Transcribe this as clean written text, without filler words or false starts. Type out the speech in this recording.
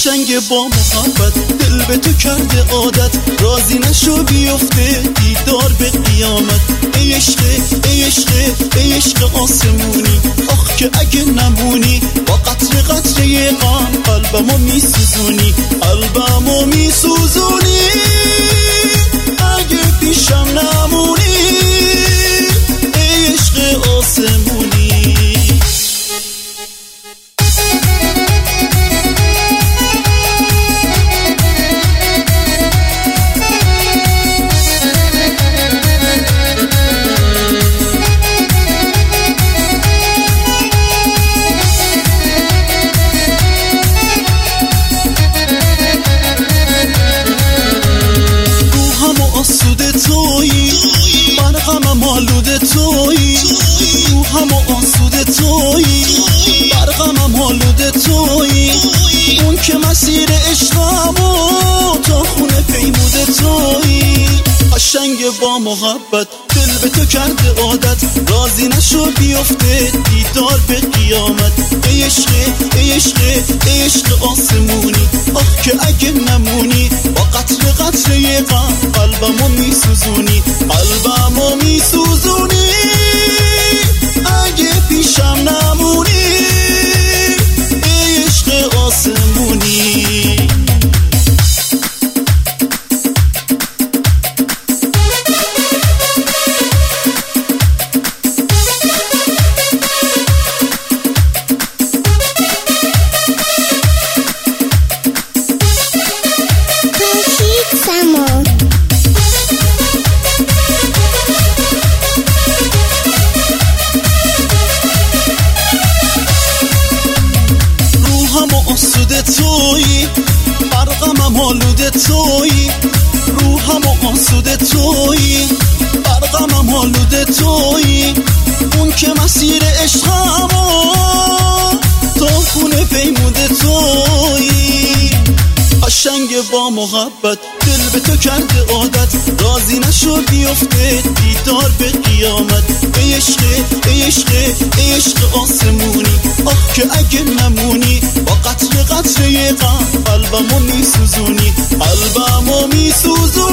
قشنگ با محبت دل به تو کرده عادت، راضی نشو بیفته دیدار به قیامت. ای عشق ای عشق ای عشق آسمونی، آخ که اگه نمونی با قطره قطره غم قلبمو میسوزونی، قلبمو میسوزونی. اگه پیشم نمونی ای عشق آسمونی. برقم آلوده تویی، روحم آسوده تویی، برقم آلوده تویی. اون که مسیر عشقمو تا خونه پیموده تویی. قشنگ با محبت دل به تو کرده عادت، راضی نشو بیفته دیدار به قیامت. ای عشق ای عشق ای عشق آسمونی، آخ که اگه نمونی با قطره قطره غم قلبمو میسوزونی، قلبمو میسوزونی. اگه پیشم نمونی ای عشق آسمونی. آسوده تویی، برقم آلوده تویی، روحم آسوده تویی، برقم آلوده تویی. اون که مسیر عشقمو تا خونه پیموده تویی. قشنگ با محبت دل به تو کرده عادت، راضی نشو بیفته دیدار به قیامت. ای عشق ای عشق ای عشق آسمونی، آخ که اگه نمونی با قطره قطره غم قلبمو میسوزونی، قلبمو میسوزونی.